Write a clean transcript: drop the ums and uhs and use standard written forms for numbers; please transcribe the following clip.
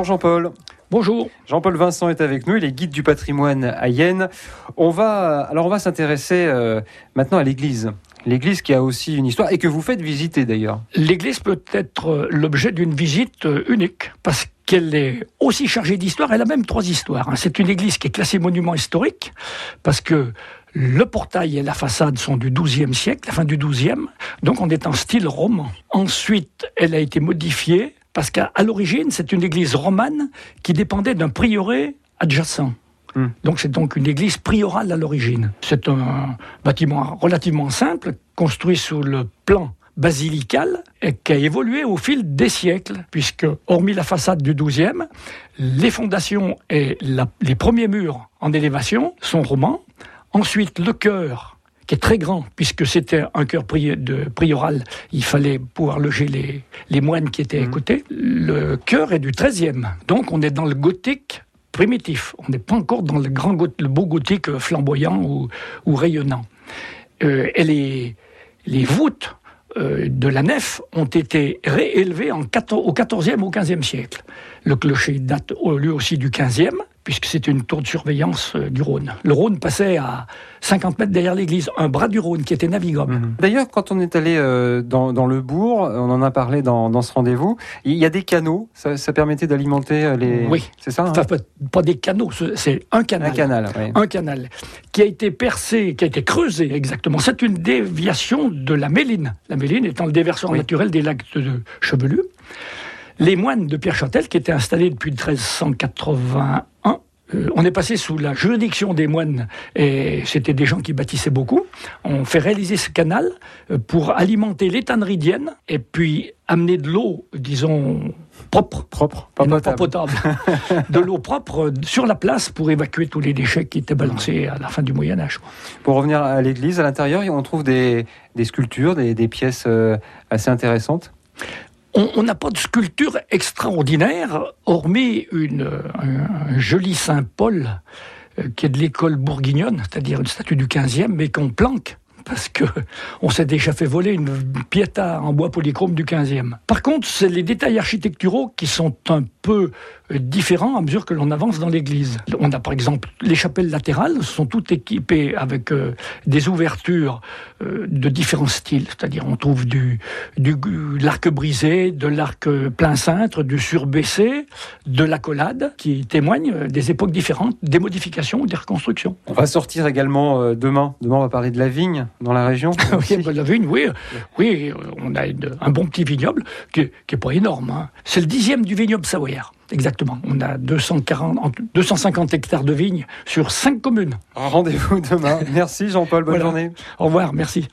Bonjour Jean-Paul. Bonjour. Jean-Paul Vincent est avec nous, il est guide du patrimoine à Yenne. On va s'intéresser maintenant à l'église. L'église qui a aussi une histoire et que vous faites visiter d'ailleurs. L'église peut être l'objet d'une visite unique parce qu'elle est aussi chargée d'histoire. Elle a même 3 histoires. C'est une église qui est classée monument historique parce que le portail et la façade sont du XIIe siècle, la fin du XIIe. Donc on est en style roman. Ensuite, elle a été modifiée parce qu'à l'origine, c'est une église romane qui dépendait d'un prieuré adjacent. Donc c'est donc une église priorale à l'origine. C'est un bâtiment relativement simple, construit sous le plan basilical et qui a évolué au fil des siècles, puisque hormis la façade du XIIe, les fondations et les premiers murs en élévation sont romans. Ensuite, le chœur, qui est très grand, puisque c'était un chœur prioral, il fallait pouvoir loger les moines qui étaient à côté. Le chœur est du XIIIe, donc on est dans le gothique primitif. On n'est pas encore dans le beau gothique flamboyant ou rayonnant. Et les voûtes de la nef ont été réélevées au XIVe ou XVe siècle. Le clocher date lui aussi du XVe, puisque c'était une tour de surveillance du Rhône. Le Rhône passait à 50 mètres derrière l'église, un bras du Rhône qui était navigable. D'ailleurs, quand on est allé dans le bourg, on en a parlé dans ce rendez-vous, il y a des canaux, ça permettait d'alimenter les... Oui, c'est ça, enfin, pas des canaux, c'est un canal. Un canal, oui. Un canal qui a été percé, qui a été creusé exactement. C'est une déviation de la Méline. La Méline étant le déversoir naturel des lacs de Chevelu. Les moines de Pierre-Châtel, qui étaient installés depuis 1381, on est passé sous la juridiction des moines, et c'était des gens qui bâtissaient beaucoup. On fait réaliser ce canal pour alimenter les tanneries d'Yenne, et puis amener de l'eau, disons, propre, pas potable. De l'eau propre sur la place pour évacuer tous les déchets qui étaient balancés à la fin du Moyen-Âge. Pour revenir à l'église, à l'intérieur, on trouve des sculptures, des pièces assez intéressantes. On n'a pas de sculpture extraordinaire, hormis un joli Saint-Paul qui est de l'école bourguignonne, c'est-à-dire une statue du XVe, mais qu'on planque, parce qu'on s'est déjà fait voler une Pietà en bois polychrome du XVe. Par contre, c'est les détails architecturaux qui sont un peu différents à mesure que l'on avance dans l'église. On a par exemple les chapelles latérales, sont toutes équipées avec des ouvertures de différents styles, c'est-à-dire on trouve l'arc brisé, de l'arc plein cintre, du surbaissé, de l'accolade, qui témoignent des époques différentes, des modifications ou des reconstructions. On va sortir également demain. Demain, on va parler de la vigne dans la région. Oui, la vigne, oui, on a un bon petit vignoble qui est pas énorme. C'est le 10e du vignoble savoyard. Exactement. On a 250 hectares de vignes sur 5 communes. Rendez-vous demain. Merci Jean-Paul, bonne journée. Au revoir, merci.